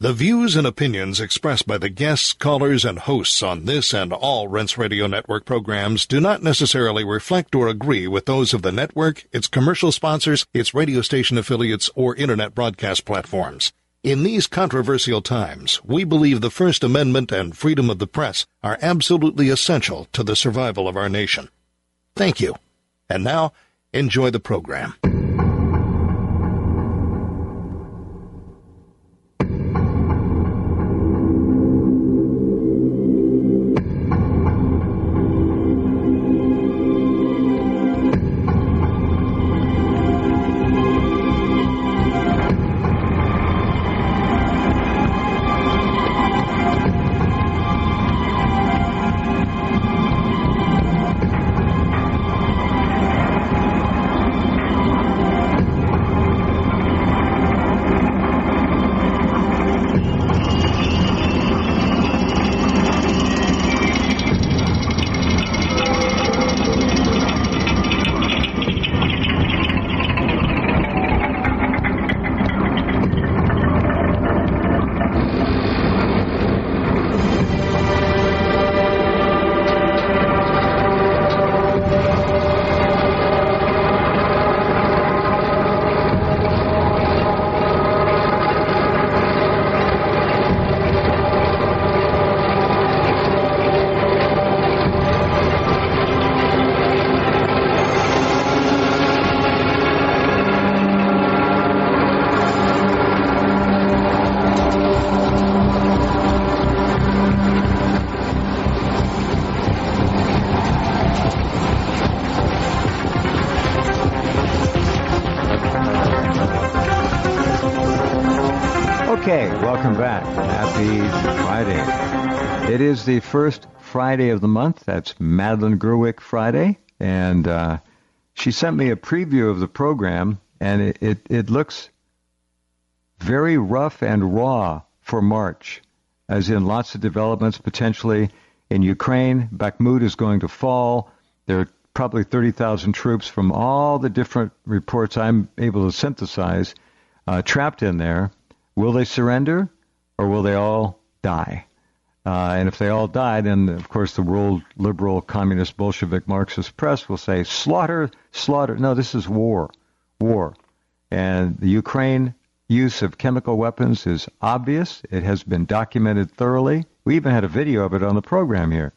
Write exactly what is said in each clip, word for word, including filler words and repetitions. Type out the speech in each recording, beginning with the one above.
The views and opinions expressed by the guests, callers, and hosts on this and all Rense Radio Network programs do not necessarily reflect or agree with those of the network, its commercial sponsors, its radio station affiliates, or internet broadcast platforms. In these controversial times, we believe the First Amendment and freedom of the press are absolutely essential to the survival of our nation. Thank you. And now, enjoy the program. It is the first Friday of the month. That's Madeline Gerwick Friday. And uh, she sent me a preview of the program, and it, it, it looks very rough and raw for March, as in lots of developments potentially in Ukraine. Bakhmut is going to fall. There are probably thirty thousand troops from all the different reports I'm able to synthesize uh, trapped in there. Will they surrender, or will they all die? Uh, and if they all die, then, of course, the world liberal, communist, Bolshevik, Marxist press will say, slaughter, slaughter. No, this is war, war. And the Ukraine use of chemical weapons is obvious. It has been documented thoroughly. We even had a video of it on the program here.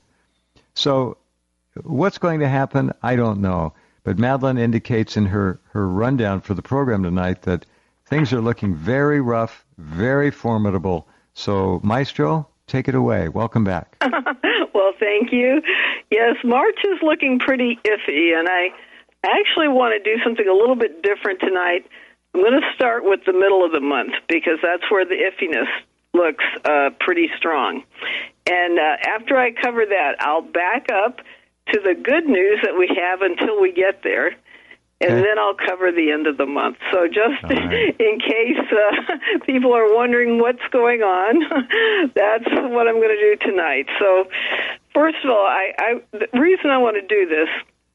So what's going to happen, I don't know. But Madeline indicates in her, her rundown for the program tonight that things are looking very rough, very formidable. So, Maestro, take it away. Welcome back. Well, thank you. Yes, March is looking pretty iffy, and I actually want to do something a little bit different tonight. I'm going to start with the middle of the month, because that's where the iffiness looks uh, pretty strong. And uh, after I cover that, I'll back up to the good news that we have until we get there. And okay. Then I'll cover the end of the month. So just right. in case uh, people are wondering what's going on, that's what I'm going to do tonight. So first of all, I, I, the reason I want to do this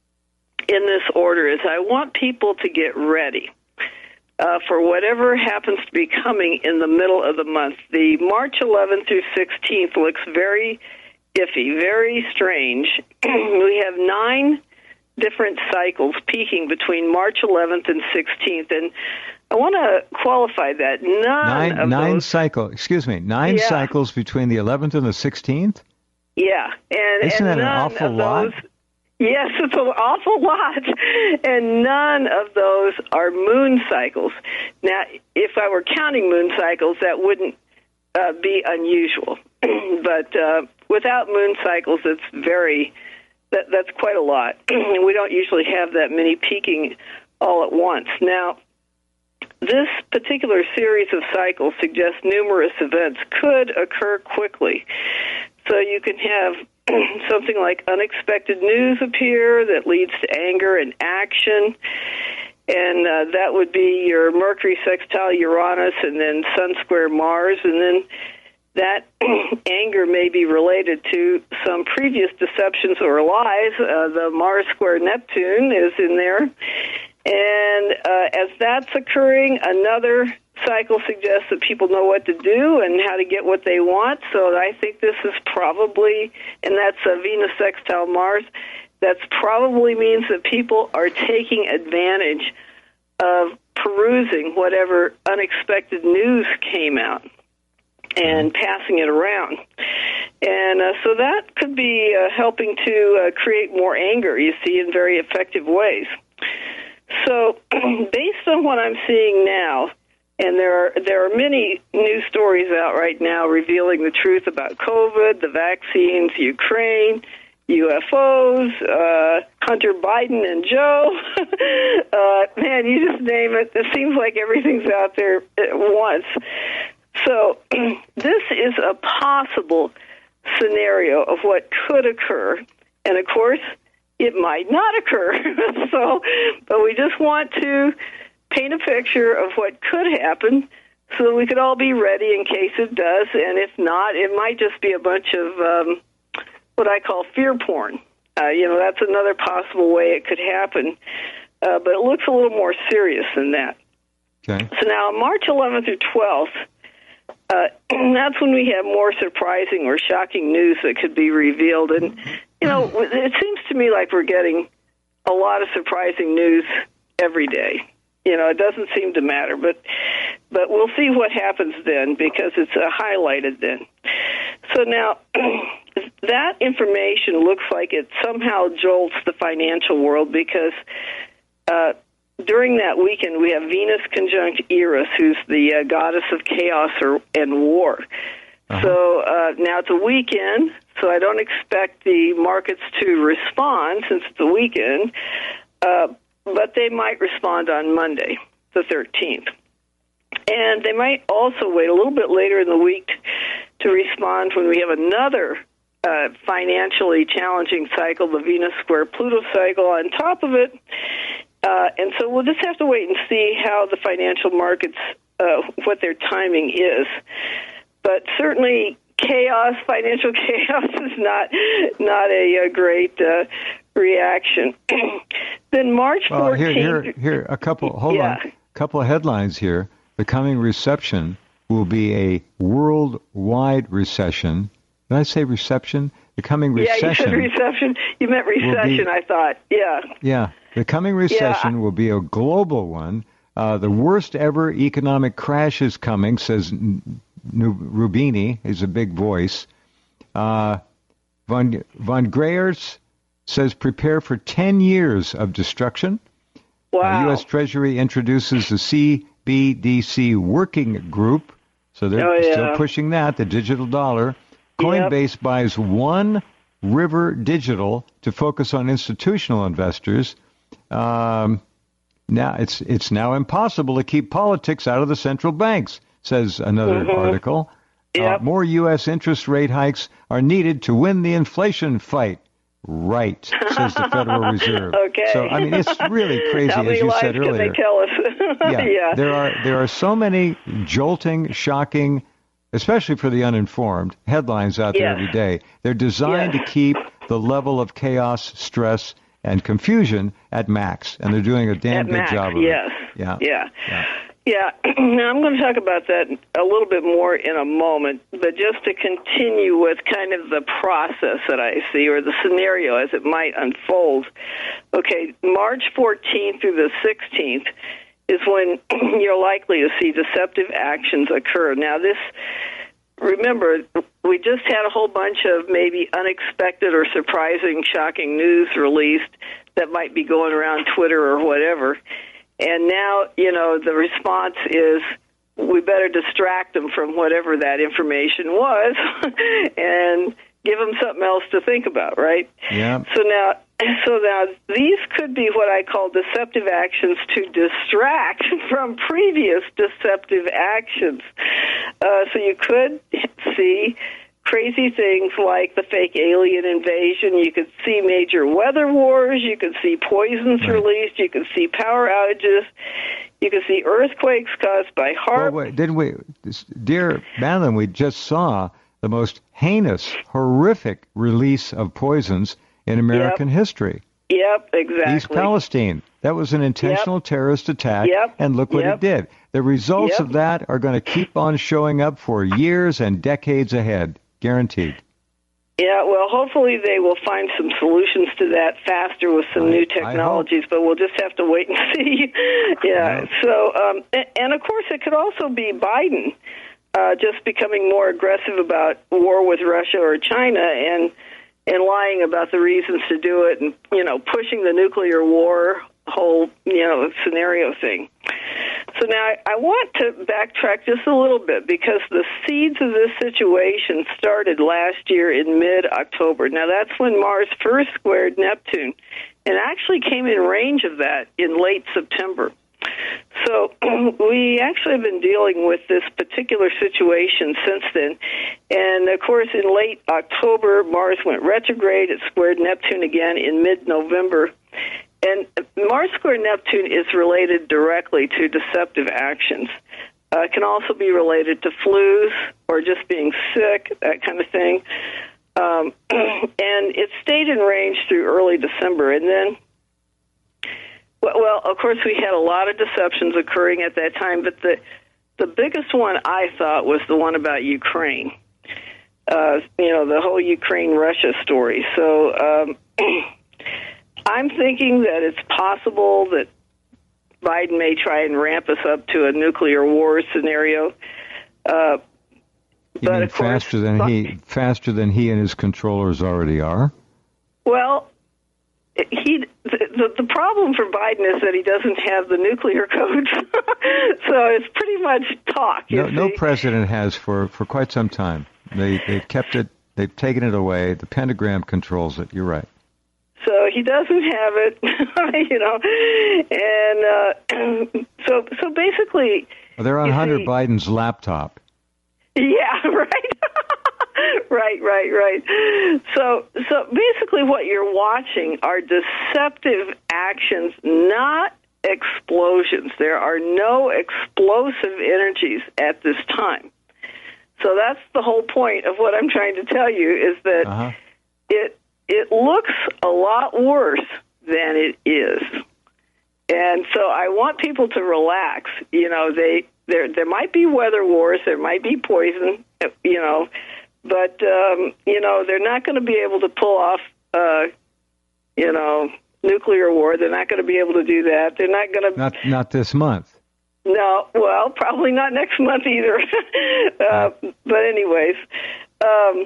in this order is I want people to get ready uh, for whatever happens to be coming in the middle of the month. The March eleventh through sixteenth looks very iffy, very strange. We have nine different cycles peaking between March eleventh and sixteenth, and I want to qualify that. None nine, of nine those... cycle, excuse me, nine yeah. cycles between the eleventh and the sixteenth? Yeah. And, Isn't and that an awful lot? Those, yes, it's an awful lot, and none of those are moon cycles. Now, if I were counting moon cycles, that wouldn't uh, be unusual, but uh, without moon cycles, it's very... That, that's quite a lot. We don't usually have that many peaking all at once. Now, this particular series of cycles suggests numerous events could occur quickly. So you can have something like unexpected news appear that leads to anger and action, and uh, that would be your Mercury sextile Uranus and then Sun square Mars, and then that anger may be related to some previous deceptions or lies. Uh, the Mars square Neptune is in there. And uh, as that's occurring, another cycle suggests that people know what to do and how to get what they want. So I think this is probably, and that's a Venus sextile Mars, that probably means that people are taking advantage of perusing whatever unexpected news came out and passing it around. And uh, so that could be uh, helping to uh, create more anger, you see, in very effective ways. So based on what I'm seeing now, and there are, there are many news stories out right now revealing the truth about COVID, the vaccines, Ukraine, U F Os, uh, Hunter Biden and Joe. uh, man, you just name it. It seems like everything's out there at once. So this is a possible scenario of what could occur. And, of course, it might not occur. so, but we just want to paint a picture of what could happen so that we could all be ready in case it does. And if not, it might just be a bunch of um, what I call fear porn. Uh, you know, that's another possible way it could happen. Uh, but it looks a little more serious than that. Okay. So now, March eleventh through twelfth, uh, that's when we have more surprising or shocking news that could be revealed. And, you know, it seems to me like we're getting a lot of surprising news every day. You know, it doesn't seem to matter, but but we'll see what happens then because it's uh, highlighted then. So now, that information looks like it somehow jolts the financial world because uh, during that weekend we have Venus conjunct Eris, who's the uh, goddess of chaos or, and war. Uh-huh. So uh, now it's a weekend, so I don't expect the markets to respond since it's a weekend, uh, but they might respond on Monday, the thirteenth. And they might also wait a little bit later in the week to respond when we have another uh, financially challenging cycle, the Venus square Pluto cycle on top of it. Uh, and so we'll just have to wait and see how the financial markets, uh, what their timing is. But certainly chaos, financial chaos is not not a, a great uh, reaction. Then March fourteenth. Well, here, here, here, a couple, hold yeah. on, a couple of headlines here. The coming reception will be a worldwide recession. Did I say reception? The coming recession. Yeah, you said reception. You meant recession, be, I thought. Yeah. Yeah. The coming recession yeah. will be a global one. Uh, the worst ever economic crash is coming, says N- N- Rubini. He's a big voice. Uh, Von, Von Greyers says prepare for ten years of destruction. Wow. Uh, U S Treasury introduces the C B D C working group, so they're oh, yeah. still pushing that, the digital dollar. Coinbase yep. buys One River Digital to focus on institutional investors. Um, now it's it's now impossible to keep politics out of the central banks, says another mm-hmm. article. Yep. Uh, more U S interest rate hikes are needed to win the inflation fight. Right, says the Federal Reserve. Okay. So I mean, it's really crazy, How as you said earlier. How many lies can they tell us? yeah, yeah. There are there are so many jolting, shocking, especially for the uninformed, headlines out there yes. every day. They're designed yes. to keep the level of chaos, stress, and confusion at max, and they're doing a damn at good max, job of yes. it. Yeah. Yeah. Yeah. Yeah, now I'm going to talk about that a little bit more in a moment, but just to continue with kind of the process that I see, or the scenario as it might unfold. Okay, March fourteenth through the sixteenth is when you're likely to see deceptive actions occur. Now, this, remember, we just had a whole bunch of maybe unexpected or surprising, shocking news released that might be going around Twitter or whatever. And now, you know, the response is we better distract them from whatever that information was and give them something else to think about, right? Yeah. So now, so now these could be what I call deceptive actions to distract from previous deceptive actions. Uh, so you could see crazy things like the fake alien invasion. You could see major weather wars. You could see poisons right. released. You could see power outages. You could see earthquakes caused by HAARP. Well, wait, didn't we, dear Madeline, we just saw the most heinous, horrific release of poisons in American yep. history. Yep, exactly. East Palestine. That was an intentional yep. terrorist attack, yep. and look what yep. it did. The results yep. of that are going to keep on showing up for years and decades ahead, guaranteed. Yeah, well, hopefully they will find some solutions to that faster with some I, new technologies, but we'll just have to wait and see. yeah, yeah. so, um, and, and of course it could also be Biden uh, just becoming more aggressive about war with Russia or China and and lying about the reasons to do it and, you know, pushing the nuclear war whole, you know, scenario thing. So now I, I want to backtrack just a little bit because the seeds of this situation started last year in mid-October. Now that's when Mars first squared Neptune and actually came in range of that in late September. So we actually have been dealing with this particular situation since then. And, of course, in late October, Mars went retrograde. It squared Neptune again in mid-November. And Mars square Neptune is related directly to deceptive actions. Uh, it can also be related to flus or just being sick, that kind of thing. Um, and it stayed in range through early December. And then, well, well, of course, we had a lot of deceptions occurring at that time, but the the biggest one I thought was the one about Ukraine. Uh, you know, the whole Ukraine-Russia story. So um, I'm thinking that it's possible that Biden may try and ramp us up to a nuclear war scenario. Uh, you but mean of course, faster than he faster than he and his controllers already are? Well, he the, the problem for Biden is that he doesn't have the nuclear codes, so it's pretty much talk. You No, see? no president has for, for quite some time. They they've kept it. They've taken it away. The pentagram controls it. You're right. So he doesn't have it, you know, and uh, so so basically, Well, they're on Hunter see, Biden's laptop. Yeah, right. Right, right, right. So, so basically what you're watching are deceptive actions, not explosions. There are no explosive energies at this time. So that's the whole point of what I'm trying to tell you is that uh-huh. it it looks a lot worse than it is. And so I want people to relax. You know, they there there might be weather wars, there might be poison, you know, but, um, you know, they're not going to be able to pull off, uh, you know, nuclear war. They're not going to be able to do that. They're not going to... Not not this month. No, well, probably not next month either. uh, but anyways, um,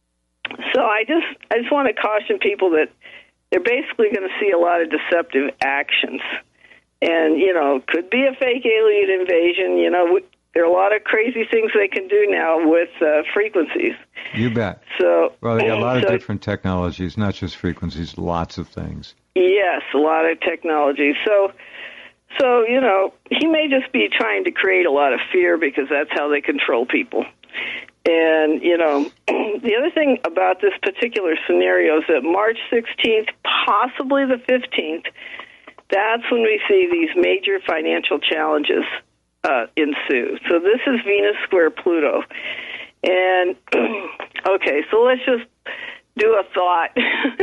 so I just I just want to caution people that they're basically going to see a lot of deceptive actions. And, you know, could be a fake alien invasion, you know, there are a lot of crazy things they can do now with uh, frequencies. You bet. So, well, they got a lot of so, different technologies, not just frequencies, lots of things. Yes, a lot of technology. So, so you know, he may just be trying to create a lot of fear because that's how they control people. And, you know, the other thing about this particular scenario is that March sixteenth, possibly the fifteenth, that's when we see these major financial challenges Uh, ensue. So this is Venus square Pluto. And, okay, so let's just do a thought,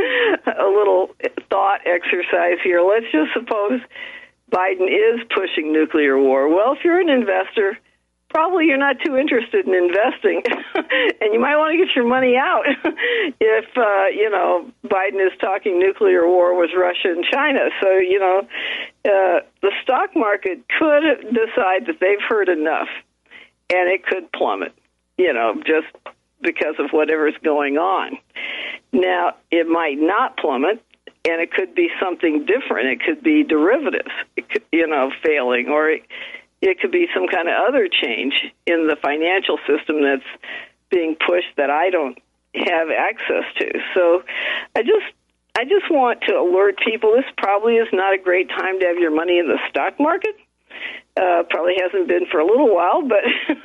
a little thought exercise here. Let's just suppose Biden is pushing nuclear war. Well, if you're an investor, probably you're not too interested in investing, and you might want to get your money out if, uh, you know, Biden is talking nuclear war with Russia and China. So, you know, uh, the stock market could decide that they've heard enough, and it could plummet, you know, just because of whatever's going on. Now, it might not plummet, and it could be something different. It could be derivatives, it could, you know, failing, or it, it could be some kind of other change in the financial system that's being pushed that I don't have access to. So I just I just want to alert people this probably is not a great time to have your money in the stock market. Uh, probably hasn't been for a little while, but,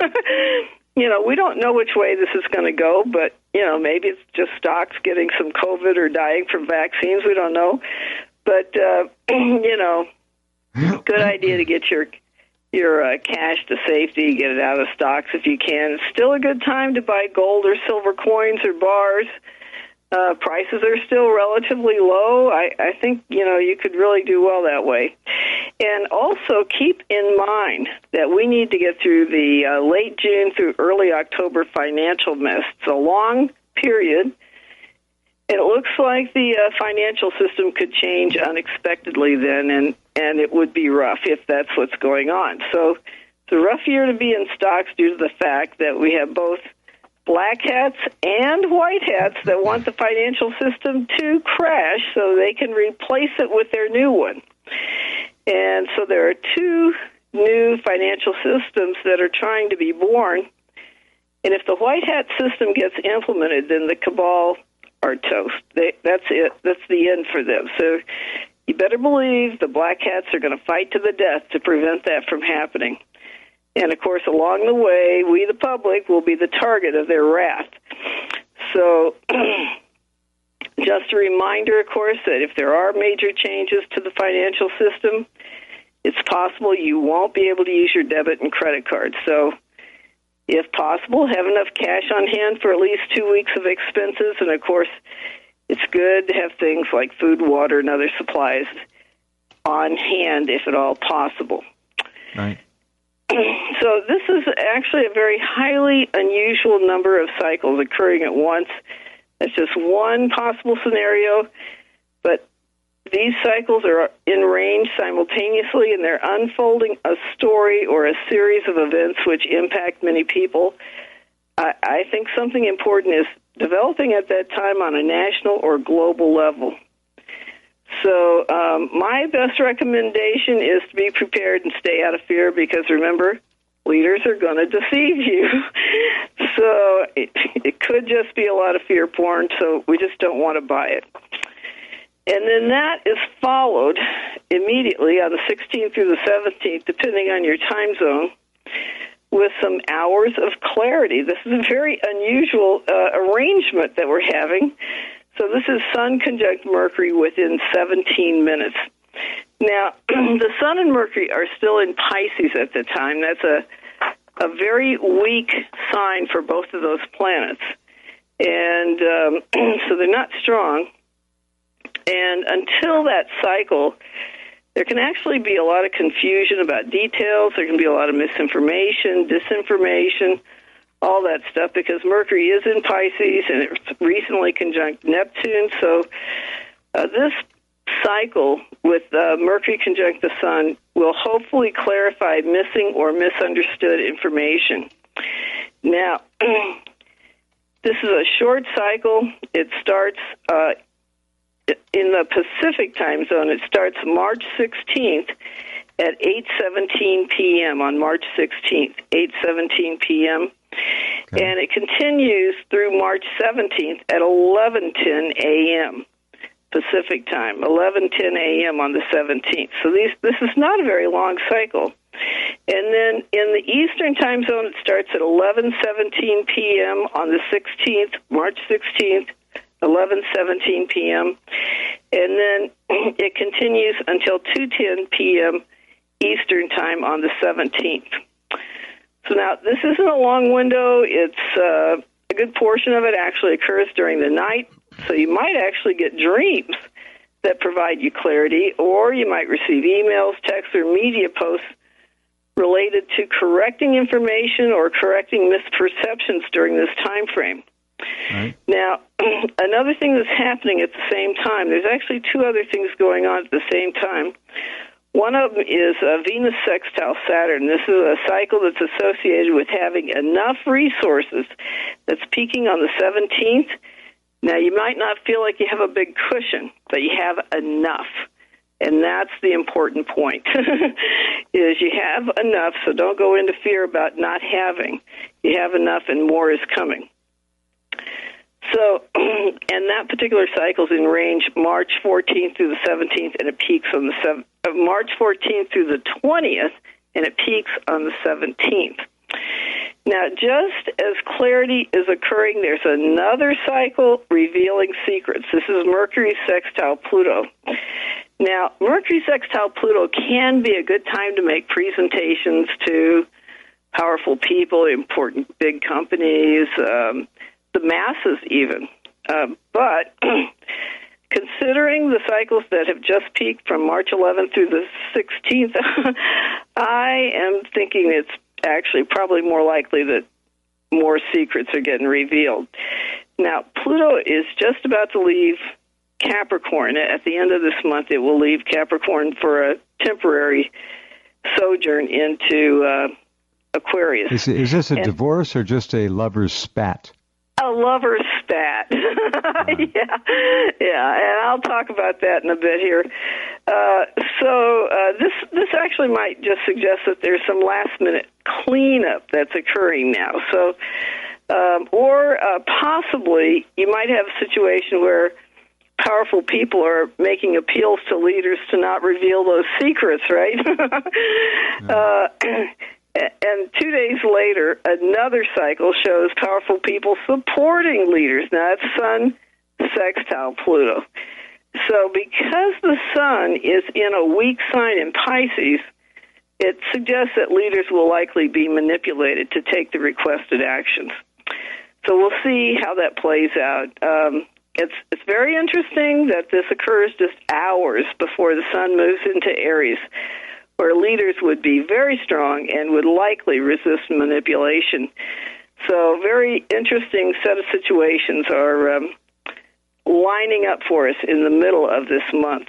you know, we don't know which way this is going to go, but, you know, maybe it's just stocks getting some COVID or dying from vaccines. We don't know. But, uh, you know, good idea to get your your uh, cash to safety, get it out of stocks if you can. It's still a good time to buy gold or silver coins or bars. Uh, prices are still relatively low. I, I think, you know, you could really do well that way. And also keep in mind that we need to get through the uh, late June through early October financial mess. It's a long period. And it looks like the uh, financial system could change unexpectedly then, and, and it would be rough if that's what's going on. So it's a rough year to be in stocks due to the fact that we have both black hats and white hats that want the financial system to crash so they can replace it with their new one. And so there are two new financial systems that are trying to be born. And if the white hat system gets implemented, then the cabal are toast. They, that's it. That's the end for them. So you better believe the black hats are going to fight to the death to prevent that from happening. And, of course, along the way, we, the public, will be the target of their wrath. So just a reminder, of course, that if there are major changes to the financial system, it's possible you won't be able to use your debit and credit cards. So if possible, have enough cash on hand for at least two weeks of expenses. And, of course, it's good to have things like food, water, and other supplies on hand, if at all possible. Right. So this is actually a very highly unusual number of cycles occurring at once. That's just one possible scenario, but these cycles are in range simultaneously, and they're unfolding a story or a series of events which impact many people. I, I think something important is developing at that time on a national or global level. So um, my best recommendation is to be prepared and stay out of fear because, remember, leaders are going to deceive you. So it, it could just be a lot of fear porn, so we just don't want to buy it. And then that is followed immediately on the sixteenth through the seventeenth, depending on your time zone, with some hours of clarity. This is a very unusual uh, arrangement that we're having. So this is Sun conjunct Mercury within seventeen minutes. Now, the Sun and Mercury are still in Pisces at the time. That's a a very weak sign for both of those planets. And um, so they're not strong. And until that cycle, there can actually be a lot of confusion about details. There can be a lot of misinformation, disinformation, all that stuff, because Mercury is in Pisces and it's recently conjunct Neptune. So uh, this cycle with uh, Mercury conjunct the Sun will hopefully clarify missing or misunderstood information. Now, this is a short cycle. It starts uh, in the Pacific time zone. It starts March sixteenth at eight seventeen p.m. on March sixteenth, eight seventeen p.m., okay. And it continues through March seventeenth at eleven ten a.m. Pacific time, eleven ten a.m. on the seventeenth. So these, this is not a very long cycle. And then in the Eastern time zone, it starts at eleven seventeen p.m. on the sixteenth, March sixteenth, eleven seventeen p.m., and then it continues until two ten p.m. Eastern time on the seventeenth. So now, this isn't a long window. It's uh, a good portion of it actually occurs during the night, so you might actually get dreams that provide you clarity, or you might receive emails, texts, or media posts related to correcting information or correcting misperceptions during this time frame. Right. Now, another thing that's happening at the same time, there's actually two other things going on at the same time. One of them is uh, Venus sextile Saturn. This is a cycle that's associated with having enough resources that's peaking on the seventeenth. Now, you might not feel like you have a big cushion, but you have enough. And that's the important point, is you have enough, so don't go into fear about not having. You have enough and more is coming. So, and that particular cycle is in range March fourteenth through the seventeenth, and it peaks on the seventh, uh, March fourteenth through the twentieth, and it peaks on the seventeenth. Now, just as clarity is occurring, there's another cycle revealing secrets. This is Mercury sextile Pluto. Now, Mercury sextile Pluto can be a good time to make presentations to powerful people, important big companies, um, the masses even. Uh, but considering the cycles that have just peaked from March eleventh through the sixteenth, I am thinking it's actually probably more likely that more secrets are getting revealed. Now, Pluto is just about to leave Capricorn. At the end of this month, it will leave Capricorn for a temporary sojourn into uh, Aquarius. Is, is this a and divorce or just a lover's spat? A lover's spat. yeah, yeah, and I'll talk about that in a bit here. Uh, so uh, this this actually might just suggest that there's some last minute cleanup that's occurring now. So, um, or uh, possibly you might have a situation where powerful people are making appeals to leaders to not reveal those secrets, right? uh, and two days later, another cycle shows powerful people supporting leaders. Now, that's Sun sextile Pluto. So because the Sun is in a weak sign in Pisces, it suggests that leaders will likely be manipulated to take the requested actions. So we'll see how that plays out. Um, It's it's very interesting that this occurs just hours before the Sun moves into Aries, where leaders would be very strong and would likely resist manipulation. So very interesting set of situations are um, lining up for us in the middle of this month.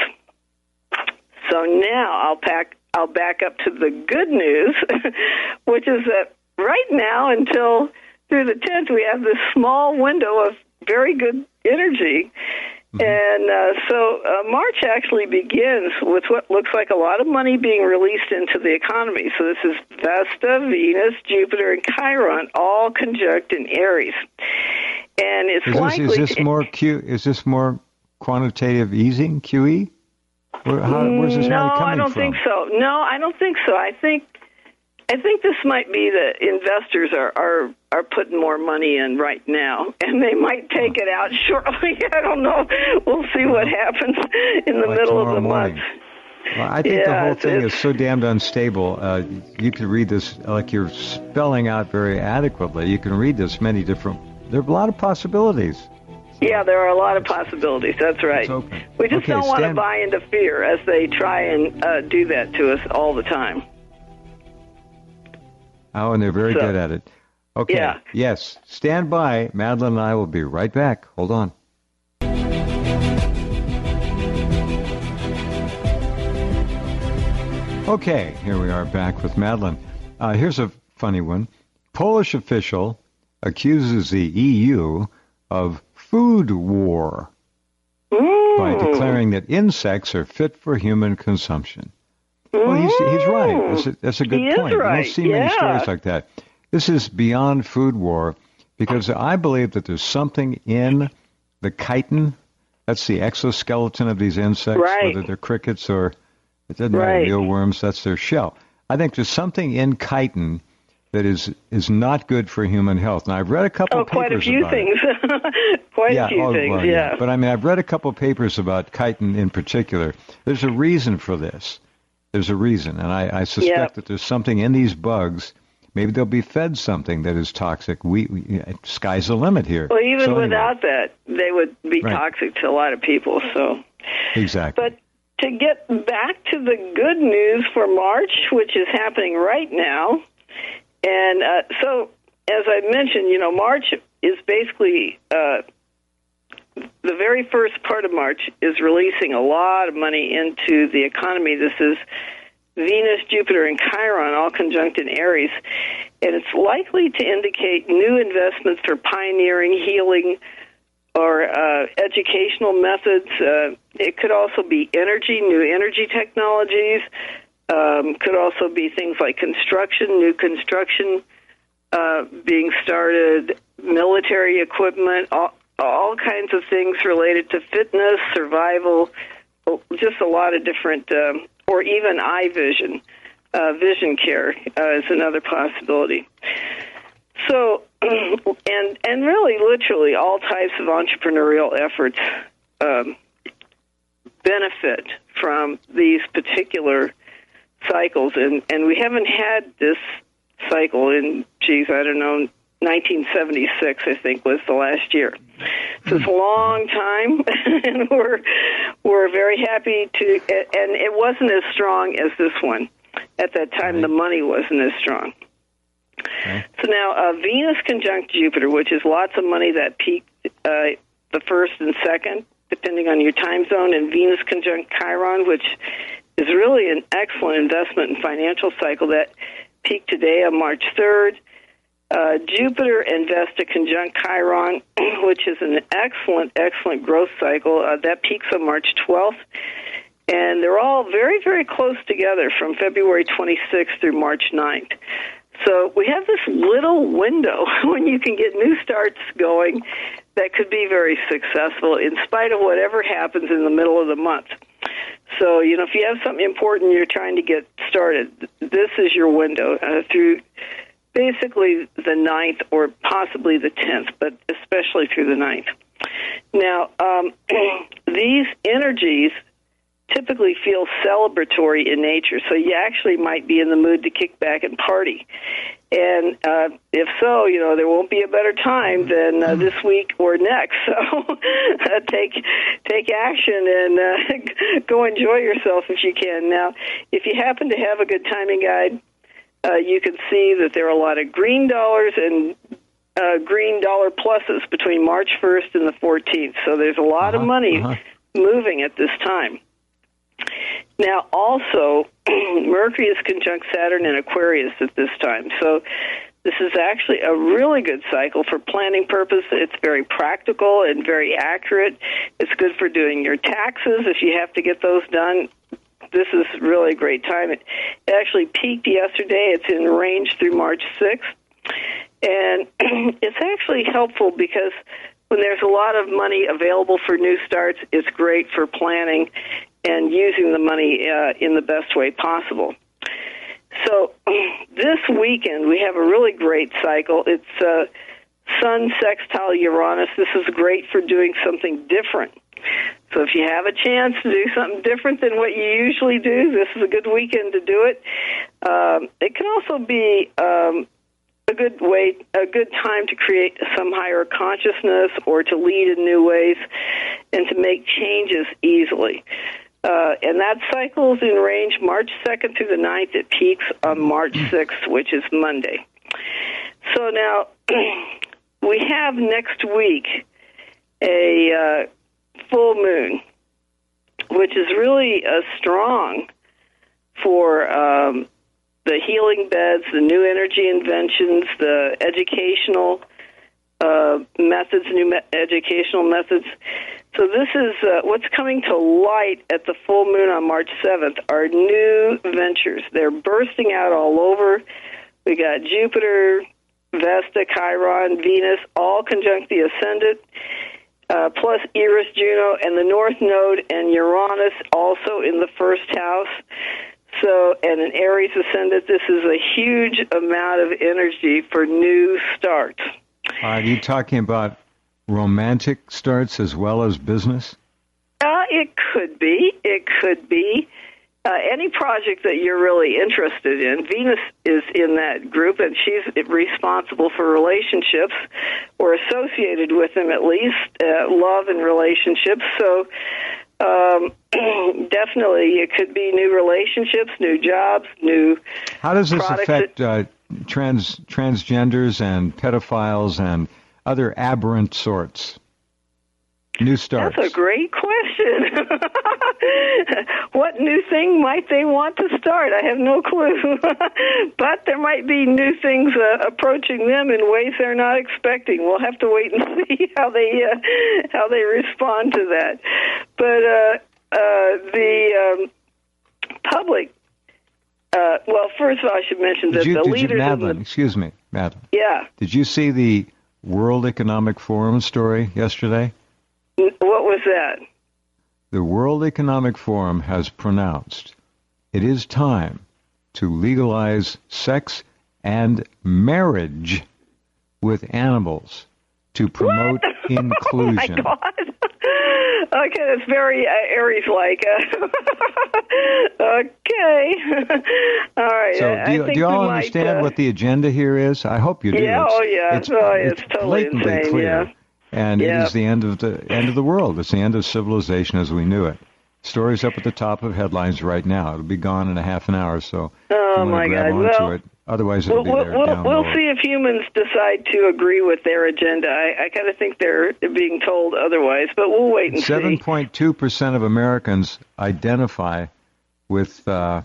So now I'll pack I'll back up to the good news, which is that right now until through the tenth we have this small window of very good energy. Mm-hmm. And uh, so uh, March actually begins with what looks like a lot of money being released into the economy. So this is Vesta, Venus, Jupiter, and Chiron all conjunct in Aries. And it's is this, likely... Is this more Q? Is this more quantitative easing, Q E? Where, how, where's this no, money coming I don't from? think so. No, I don't think so. I think I think this might be that investors are, are are putting more money in right now, and they might take it out shortly. I don't know. We'll see what happens in the like middle of the morning. month. Well, I think yeah, the whole it's, thing it's, is so damned unstable. Uh, you could read this like you're spelling out very adequately. You can read this many different. There are a lot of possibilities. Yeah, there are a lot of possibilities. That's right. We just okay, don't want to stand... buy into fear as they try and uh, do that to us all the time. Oh, and they're very so, good at it. Okay. Yeah. Yes. Stand by. Madeline and I will be right back. Hold on. Okay, here we are back with Madeline. Uh, here's a funny one. Polish official accuses the E U of food war mm. by declaring that insects are fit for human consumption. Well, he's, he's right. That's a, that's a good he point. Right. You don't see yeah. many stories like that. This is beyond food war because I believe that there's something in the chitin. That's the exoskeleton of these insects, right. whether they're crickets or, it doesn't right. matter, mealworms, that's their shell. I think there's something in chitin that is is not good for human health. Now, I've read a couple oh, of papers quite a few about things. it. quite yeah, a few oh, things, well, yeah. yeah. But, I mean, I've read a couple of papers about chitin in particular. There's a reason for this. There's a reason, and I, I suspect yep. that there's something in these bugs. Maybe they'll be fed something that is toxic. We, we sky's the limit here. Well, even so without anyway. that, they would be right. toxic to a lot of people. So exactly. But to get back to the good news for March, which is happening right now, and uh, so as I mentioned, you know, March is basically. Uh, The very first part of March is releasing a lot of money into the economy. This is Venus, Jupiter, and Chiron all conjunct in Aries. And it's likely to indicate new investments for pioneering, healing, or uh, educational methods. Uh, it could also be energy, new energy technologies. Um, could also be things like construction, new construction uh, being started, military equipment, all, all kinds of things related to fitness, survival, just a lot of different, um, or even eye vision, uh, vision care uh, is another possibility. So, and and really, literally, all types of entrepreneurial efforts um, benefit from these particular cycles, and, and we haven't had this cycle in, geez, I don't know, nineteen seventy-six, I think, was the last year. So it's a long time, and we're we're very happy to. And it wasn't as strong as this one. At that time, the money wasn't as strong. Okay. So now, uh, Venus conjunct Jupiter, which is lots of money that peaked uh, the first and second, depending on your time zone, and Venus conjunct Chiron, which is really an excellent investment and financial cycle that peaked today on March third. Uh, Jupiter and Vesta conjunct Chiron, which is an excellent, excellent growth cycle. Uh, that peaks on March twelfth. And they're all very, very close together from February twenty-sixth through March ninth. So we have this little window when you can get new starts going that could be very successful in spite of whatever happens in the middle of the month. So, you know, if you have something important you're trying to get started, this is your window uh, through basically the ninth or possibly the tenth, but especially through the ninth. Now, um, these energies typically feel celebratory in nature, so you actually might be in the mood to kick back and party. And uh, if so, you know, there won't be a better time than uh, this week or next. So uh, take take action and uh, go enjoy yourself if you can. Now, if you happen to have a good timing guide, uh, you can see that there are a lot of green dollars and uh, green dollar pluses between March first and the fourteenth. So there's a lot uh-huh, of money uh-huh. moving at this time. Now, also, Mercury is conjunct Saturn in Aquarius at this time. So this is actually a really good cycle for planning purposes. It's very practical and very accurate. It's good for doing your taxes if you have to get those done. This is really a great time. It actually peaked yesterday. It's in range through March sixth. And it's actually helpful because when there's a lot of money available for new starts, it's great for planning and using the money uh, in the best way possible. So this weekend, we have a really great cycle. It's uh, Sun sextile Uranus. This is great for doing something different. So if you have a chance to do something different than what you usually do, this is a good weekend to do it. Um, it can also be um, a good way, a good time to create some higher consciousness or to lead in new ways and to make changes easily. Uh, and that cycle is in range March second through the ninth. It peaks on March sixth, which is Monday. So now we have next week a uh, full moon, which is really uh, strong for um, the healing beds, the new energy inventions, the educational uh, methods, new me- educational methods. So this is uh, what's coming to light at the full moon on March seventh are new ventures. They're bursting out all over. We got Jupiter, Vesta, Chiron, Venus, all conjunct the ascendant, uh, plus Eris, Juno, and the North Node and Uranus also in the first house. So, and an Aries ascendant. This is a huge amount of energy for new starts. Are you talking about romantic starts as well as business? Uh, it could be. It could be. Uh, any project that you're really interested in. Venus is in that group, and she's responsible for relationships, or associated with them at least, uh, love and relationships. So um, definitely it could be new relationships, new jobs, new How does this affect that, uh, trans transgenders and pedophiles and other aberrant sorts? New starts. That's a great question. What new thing might they want to start? I have no clue. But there might be new things uh, approaching them in ways they're not expecting. We'll have to wait and see how they uh, how they respond to that. But uh, uh, the um, public. Uh, well, first of all, I should mention that did you, the did leaders. You, Madeline, of the, excuse me, Madeline. Yeah. Did you see the World Economic Forum story yesterday? What was that? The World Economic Forum has pronounced it is time to legalize sex and marriage with animals to promote what? inclusion. Oh my God. Okay, that's very uh, Aries-like. Okay. All right. So do you, I think do you all we understand might, uh, what the agenda here is? I hope you do. Yeah, it's, oh yeah. It's, oh, it's, it's totally blatantly insane, clear. yeah. And yeah. it is the end of the end of the world. It's the end of civilization as we knew it. Story's up at the top of headlines right now. It'll be gone in a half an hour, so oh, you want my to grab God. onto well, it. Otherwise, it'll we'll, be there we'll, down We'll lower. see if humans decide to agree with their agenda. I, I kind of think they're being told otherwise, but we'll wait and seven see. seven point two percent of Americans identify with uh,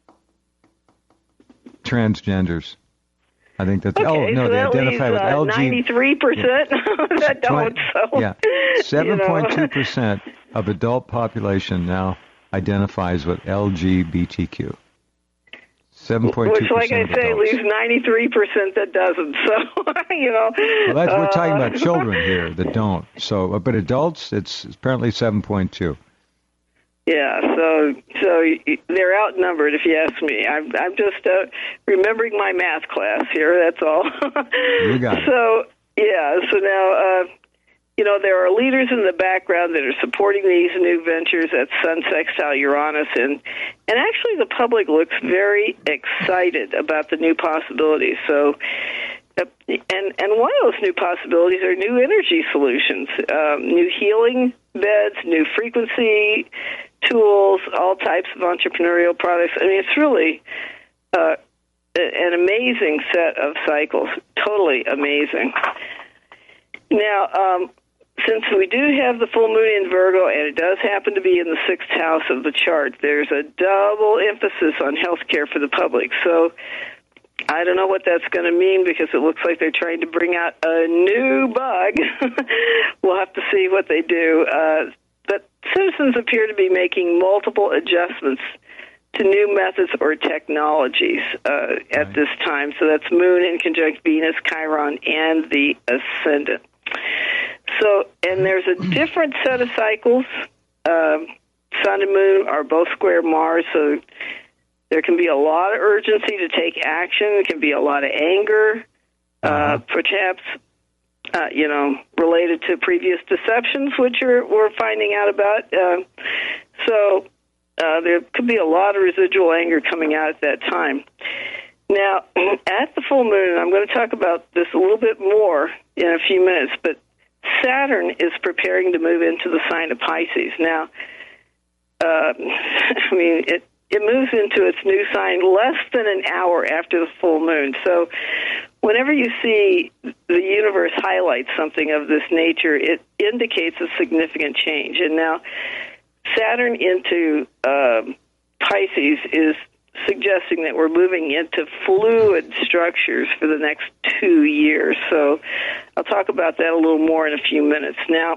transgenders. I think that's... Okay, oh, no, so they that identify leaves, with uh, L G... ninety-three percent that don't, so... Yeah, seven point two percent you know. of adult population now identifies with L G B T Q. seven point two percent Which, like I say, adults. leaves ninety-three percent that doesn't, so, you know... Well, that's, we're talking uh, about children here that don't. So, but adults, it's apparently seven point two. Yeah, so so they're outnumbered, if you ask me. I'm I'm just uh, remembering my math class here. That's all. You got it. So yeah, so now uh, you know there are leaders in the background that are supporting these new ventures at Sun Sextile Uranus, and and actually the public looks very excited about the new possibilities. So. Uh, and and one of those new possibilities are new energy solutions, um, new healing beds, new frequency tools, all types of entrepreneurial products. I mean, it's really uh, an amazing set of cycles, totally amazing. Now, um, since we do have the full moon in Virgo, and it does happen to be in the sixth house of the chart, there's a double emphasis on healthcare for the public. So I don't know what that's going to mean because it looks like they're trying to bring out a new bug. We'll have to see what they do. Uh, but citizens appear to be making multiple adjustments to new methods or technologies uh, at right. this time. So that's Moon in conjunct Venus, Chiron, and the Ascendant. So, and there's a different set of cycles. Um, Sun and Moon are both square Mars, so there can be a lot of urgency to take action. There can be a lot of anger, uh, perhaps, uh, you know, related to previous deceptions, which are, we're finding out about. Uh, so uh, there could be a lot of residual anger coming out at that time. Now, at the full moon, and I'm going to talk about this a little bit more in a few minutes, but Saturn is preparing to move into the sign of Pisces. Now, uh, I mean, it It moves into its new sign less than an hour after the full moon. So whenever you see the universe highlight something of this nature, it indicates a significant change. And now Saturn into um, Pisces is suggesting that we're moving into fluid structures for the next two years. So I'll talk about that a little more in a few minutes. Now,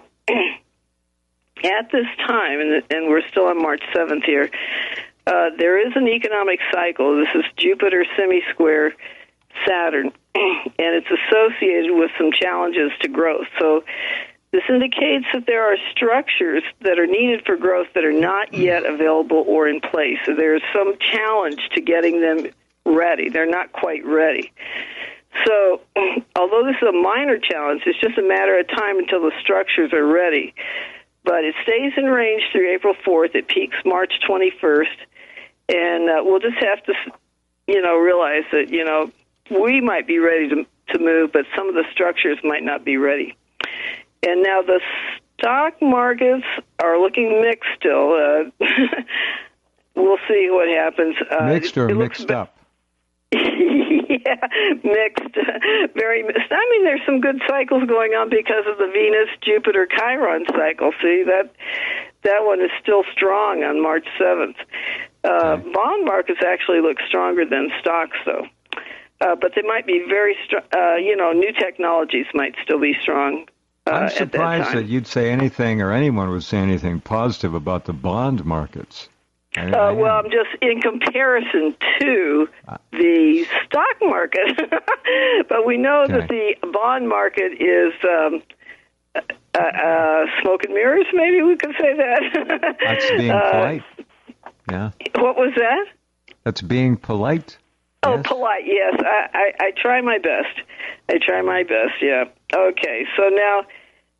at this time, and, and we're still on March seventh here, Uh, there is an economic cycle. This is Jupiter semi-square Saturn, and it's associated with some challenges to growth. So this indicates that there are structures that are needed for growth that are not yet available or in place. So there's some challenge to getting them ready. They're not quite ready. So although this is a minor challenge, it's just a matter of time until the structures are ready. But it stays in range through April fourth. It peaks March twenty-first. And uh, we'll just have to, you know, realize that, you know, we might be ready to, to move, but some of the structures might not be ready. And now the stock markets are looking mixed still. Uh, we'll see what happens. Uh, mixed or it mixed looks, up? Yeah, mixed. Very mixed. I mean, there's some good cycles going on because of the Venus-Jupiter-Chiron cycle. See, that that one is still strong on March seventh. Uh, okay. Bond markets actually look stronger than stocks, though. Uh, but they might be very strong. Uh, you know, new technologies might still be strong. Uh, I'm at that surprised time. that you'd say anything or anyone would say anything positive about the bond markets. I, Uh, I well, am. I'm just in comparison to the stock market. But we know Okay. that the bond market is um, uh, uh, smoke and mirrors, maybe we could say that. That's being Uh, polite. Yeah. What was that? That's being polite. Oh, Yes. polite, yes. I, I, I try my best. I try my best, yeah. Okay, so now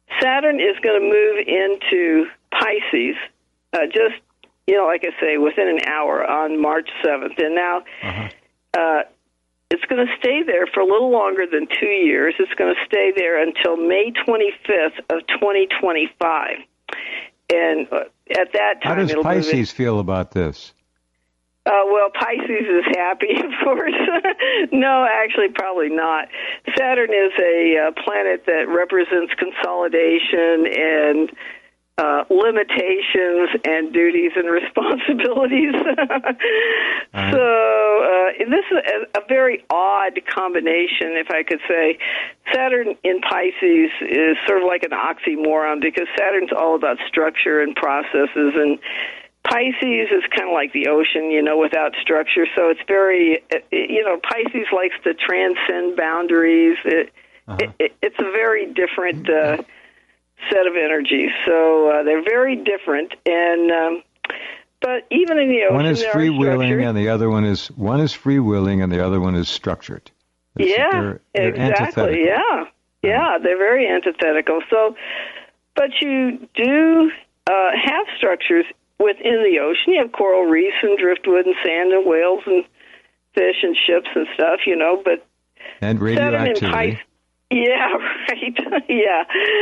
Saturn is going to move into Pisces, uh, just, you know, like I say, within an hour on March seventh. And now uh-huh. uh, it's going to stay there for a little longer than two years. It's going to stay there until May twenty-fifth of twenty twenty-five. And uh, at that time, how does it'll Pisces move in. feel about this? Uh, well, Pisces is happy, of course. No, actually, probably not. Saturn is a uh, planet that represents consolidation and uh, limitations and duties and responsibilities. uh-huh. So uh, this is a, a very odd combination, if I could say. Saturn in Pisces is sort of like an oxymoron because Saturn's all about structure and processes, and Pisces is kind of like the ocean, you know, without structure. So it's very, you know, Pisces likes to transcend boundaries. It, uh-huh. it, it, it's a very different uh, set of energies. So uh, they're very different. And um, but even in the ocean, one is there freewheeling, and the other one is one is freewheeling, and the other one is structured. It's, yeah, they're, they're exactly. Yeah, yeah, they're very antithetical. So, but you do uh, have structures within the ocean. You have coral reefs and driftwood and sand and whales and fish and ships and stuff, you know, but and radioactivity. Pisces, yeah, right. yeah.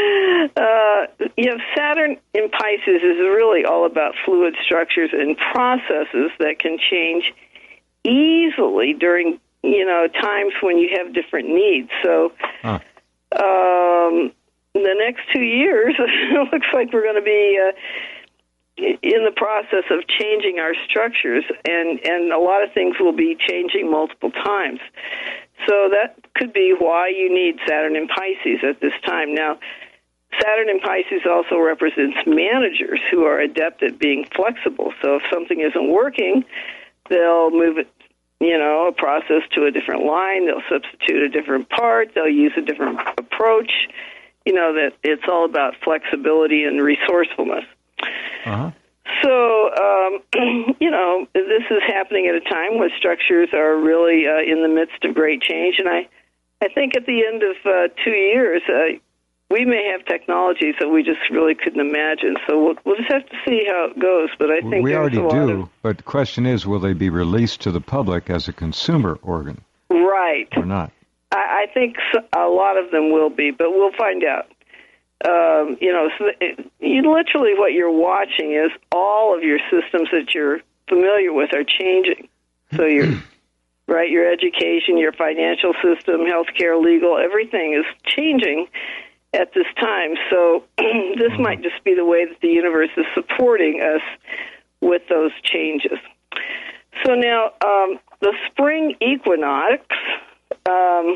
Uh, you have Saturn in Pisces is really all about fluid structures and processes that can change easily during, you know, times when you have different needs. So huh. um, the next two years, it looks like we're going to be uh, in the process of changing our structures, and, and a lot of things will be changing multiple times. So that could be why you need Saturn in Pisces at this time. Now, Saturn in Pisces also represents managers who are adept at being flexible. So if something isn't working, they'll move it, you know, a process to a different line. They'll substitute a different part. They'll use a different approach. You know, that it's all about flexibility and resourcefulness. Uh-huh. So, um, you know, this is happening at a time when structures are really uh, in the midst of great change. And I, I think at the end of uh, two years, uh, we may have technologies that we just really couldn't imagine. So we'll, we'll just have to see how it goes. But I think we already a lot do. Of... But the question is, will they be released to the public as a consumer organ? Right. Or not? I, I think a lot of them will be, but we'll find out. Um, you know, so it, you literally what you're watching is all of your systems that you're familiar with are changing. So your right, your education, your financial system, healthcare, legal, everything is changing at this time. So this might just be the way that the universe is supporting us with those changes. So now um, the spring equinox um,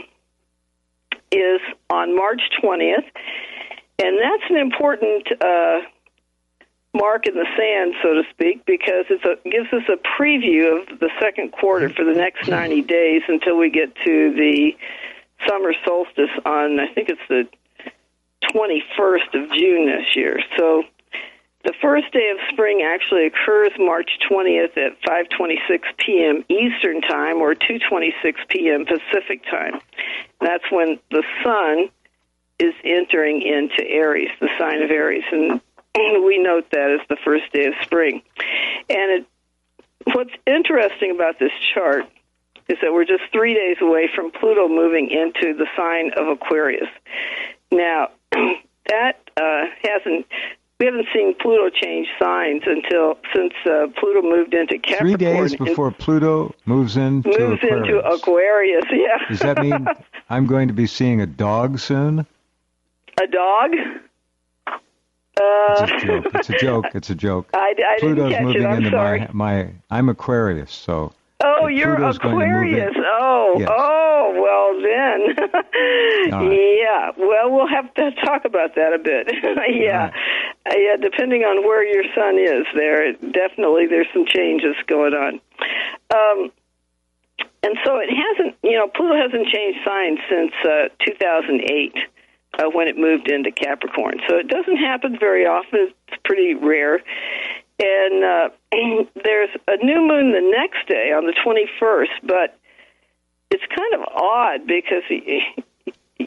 is on March twentieth. And that's an important uh, mark in the sand, so to speak, because it's a, it gives us a preview of the second quarter for the next ninety days until we get to the summer solstice on, I think it's the twenty-first of June this year. So the first day of spring actually occurs March twentieth at five twenty-six p.m. Eastern Time or two twenty-six p.m. Pacific Time. That's when the sun is entering into Aries, the sign of Aries, and we note that as the first day of spring. And it, what's interesting about this chart is that we're just three days away from Pluto moving into the sign of Aquarius. Now, that uh, hasn't, we haven't seen Pluto change signs until, since uh, Pluto moved into Capricorn. Three days before and, Pluto moves into moves Aquarius. into Aquarius, yeah. Does that mean I'm going to be seeing a dog soon? A dog? Uh, it's a joke. It's a joke. It's a joke. I, I Pluto's didn't catch moving it. I'm into sorry. my my. I'm Aquarius, so. Oh, you're Pluto's Aquarius. Oh, yes. oh, well then. Right. Yeah. Well, we'll have to talk about that a bit. Yeah. Right. Uh, yeah. Depending on where your sun is, there definitely there's some changes going on. Um, and so it hasn't. You know, Pluto hasn't changed signs since uh, two thousand eight. Uh, when it moved into Capricorn. So it doesn't happen very often. It's pretty rare. And uh, there's a new moon the next day on the twenty-first, but it's kind of odd because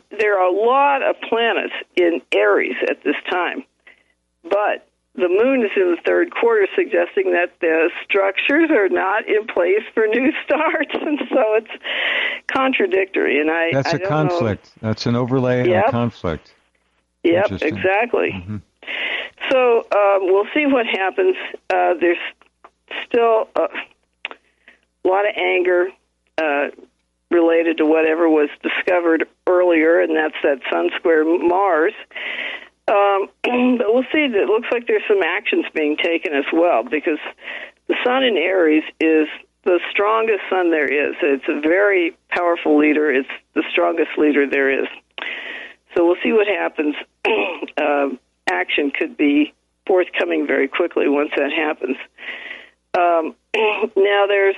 there are a lot of planets in Aries at this time, but the moon is in the third quarter, suggesting that the structures are not in place for new starts, and so it's contradictory. And I that's I a don't conflict. Know. That's an overlay Yep. and a conflict. Yep, exactly. Mm-hmm. So um, we'll see what happens. Uh, there's still a lot of anger uh, related to whatever was discovered earlier, and that's that Sun square Mars. Um, but we'll see. It looks like there's some actions being taken as well, because the Sun in Aries is the strongest sun there is. It's a very powerful leader. It's the strongest leader there is. So we'll see what happens. uh, action could be forthcoming very quickly once that happens. Um, now there's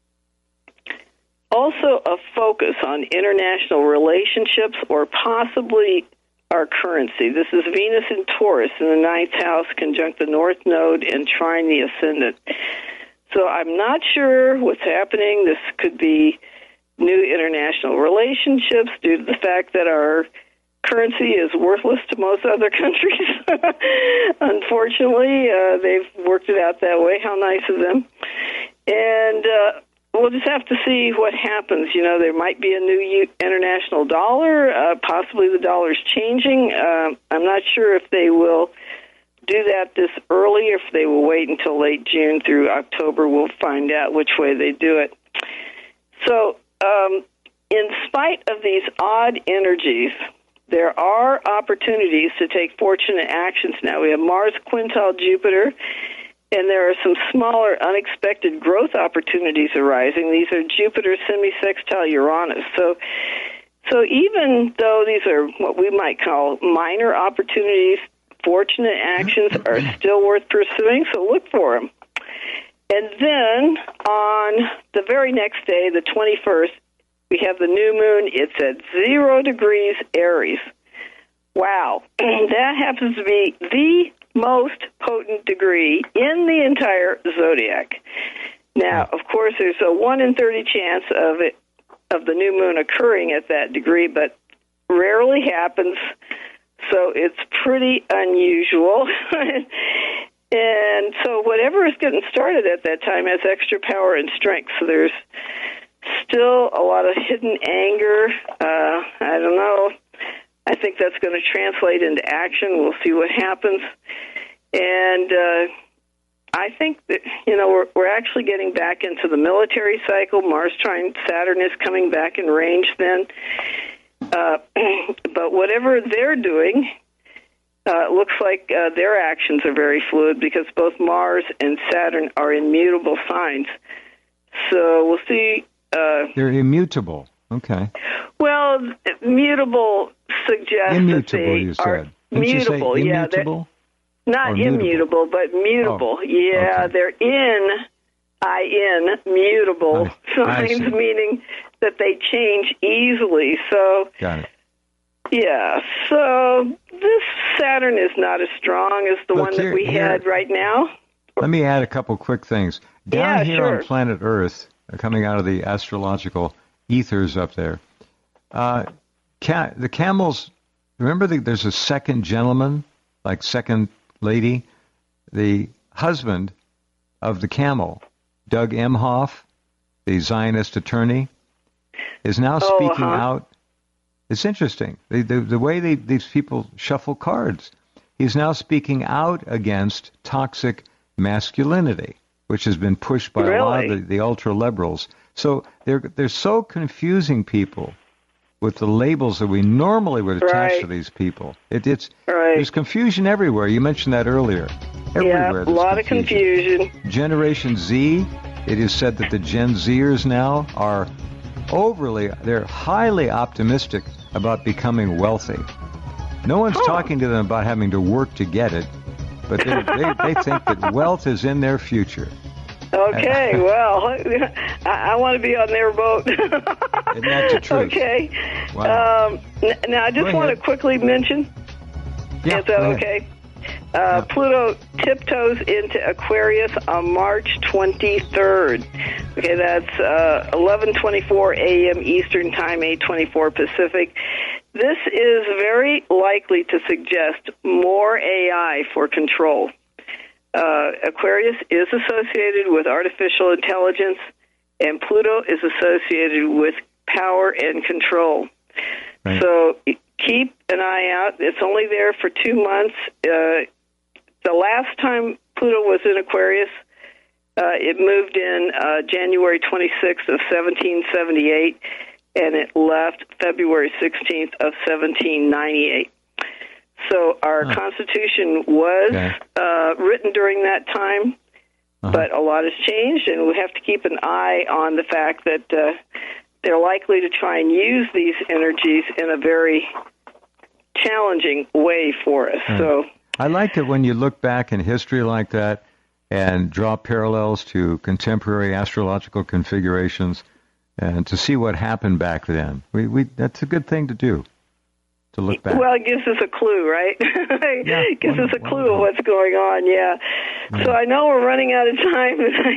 also a focus on international relationships or possibly our currency. This is Venus in Taurus in the ninth house, conjunct the North Node and trine the Ascendant. So I'm not sure what's happening. This could be new international relationships due to the fact that our currency is worthless to most other countries. Unfortunately, uh, they've worked it out that way. How nice of them. And uh, we'll just have to see what happens. You know, there might be a new U- international dollar. Uh, possibly the dollar's changing. Uh, I'm not sure if they will do that this early, or if they will wait until late June through October. We'll find out which way they do it. So, um, in spite of these odd energies, there are opportunities to take fortunate actions now. We have Mars quintile Jupiter, and there are some smaller, unexpected growth opportunities arising. These are Jupiter semi-sextile Uranus. So, so even though these are what we might call minor opportunities, fortunate actions are still worth pursuing, so look for them. And then on the very next day, the twenty-first, we have the new moon. It's at zero degrees Aries. Wow. That happens to be the most potent degree in the entire zodiac. Now, of course, there's a one in thirty chance of it, of the new moon occurring at that degree, but rarely happens, so it's pretty unusual. And so whatever is getting started at that time has extra power and strength, so there's still a lot of hidden anger. Uh, I don't know. I think that's going to translate into action. We'll see what happens. And uh, I think that, you know, we're, we're actually getting back into the military cycle. Mars trine Saturn is coming back in range then. Uh, but whatever they're doing, uh, looks like uh, their actions are very fluid, because both Mars and Saturn are in mutable signs. So we'll see. Uh, They're immutable. Okay. Well, mutable suggests immutable, that they you said. are Didn't mutable. You say yeah, immutable? Not or immutable, but mutable. Oh, yeah, okay. they're in, I N, mutable I, signs, I meaning that they change easily. So, got it. Yeah, so this Saturn is not as strong as the Look, one here, that we here, had right now. Let me add a couple quick things. Down Yeah, here sure. on planet Earth, coming out of the astrological ethers up there, uh, ca- the camels, remember the, there's a second gentleman, like second lady? The husband of the camel, Doug Emhoff, the Zionist attorney, is now Oh, speaking uh-huh. out. It's interesting. The, the, the way they, these people shuffle cards. He's now speaking out against toxic masculinity, which has been pushed by Really? a lot of the, the ultra-liberals. So they're, they're so confusing people with the labels that we normally would attach Right. to these people. It, it's Right. There's confusion everywhere. You mentioned that earlier. Everywhere Yeah, a there's lot of confusion. Generation Z, it is said that the Gen Zers now are overly, they're highly optimistic about becoming wealthy. No one's Huh. talking to them about having to work to get it, but they, they, they think that wealth is in their future. Okay, well, I, I want to be on their boat. Isn't that the truth? Okay. Wow. Um, n- now, I just Go want to ahead. quickly mention, Yeah, is that go ahead. okay? Uh, Pluto tiptoes into Aquarius on March twenty-third. Okay, that's uh, eleven twenty-four a.m. Eastern Time, eight twenty-four Pacific. this is very likely to suggest more A I for control. Uh, Aquarius is associated with artificial intelligence, and Pluto is associated with power and control. Right. So keep an eye out. It's only there for two months. Uh, the last time Pluto was in Aquarius, uh, it moved in uh, January twenty-sixth of seventeen seventy-eight, and it left February sixteenth of seventeen ninety-eight. So our huh. Constitution was okay. uh, written during that time, uh-huh. but a lot has changed, and we have to keep an eye on the fact that uh, they're likely to try and use these energies in a very challenging way for us. Right. So I like it when you look back in history like that and draw parallels to contemporary astrological configurations and to see what happened back then. We, we that's a good thing to do. To look back. Well, it gives us a clue, right? Yeah, it gives one, us a clue one, of what's going on, yeah. yeah. So I know we're running out of time.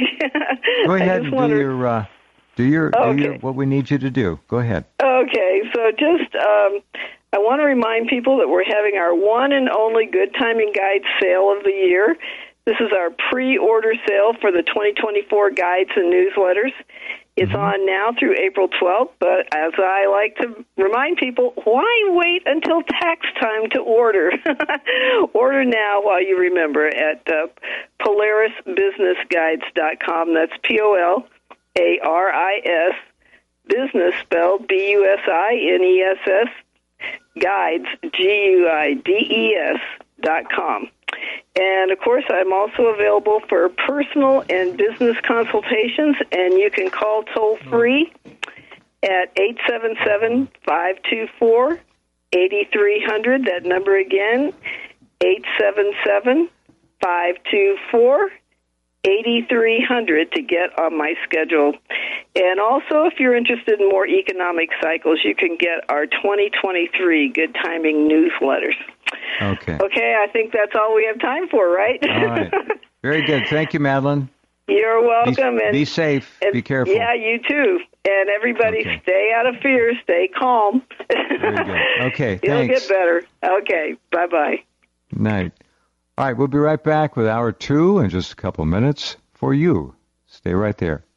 Go ahead and do your, uh, do, your, okay. do your, what we need you to do. Go ahead. Okay, so just, um, I want to remind people that we're having our one and only Good Timing Guide sale of the year. This is our pre-order sale for the twenty twenty-four guides and newsletters. It's mm-hmm. on now through April twelfth, but as I like to remind people, why wait until tax time to order? Order now while you remember at uh, Polaris Business Guides dot com. That's P O L A R I S, business spelled B U S I N E S S, guides, G U I D E S dot com. And, of course, I'm also available for personal and business consultations, and you can call toll-free at eight seven seven, five two four, eight three zero zero. That number again, eight seven seven, five two four, eight three zero zero to get on my schedule. And also, if you're interested in more economic cycles, you can get our twenty twenty-three Good Timing newsletters. Okay. Okay, I think that's all we have time for, right? All right. Very good. Thank you, Madeline. You're welcome. Be, and be safe. and, be careful. Yeah, you too. And everybody okay. stay out of fear. Stay calm. Very good. Okay, It'll thanks. get better. Okay, bye-bye. Night. All right, we'll be right back with hour two in just a couple minutes for you. Stay right there.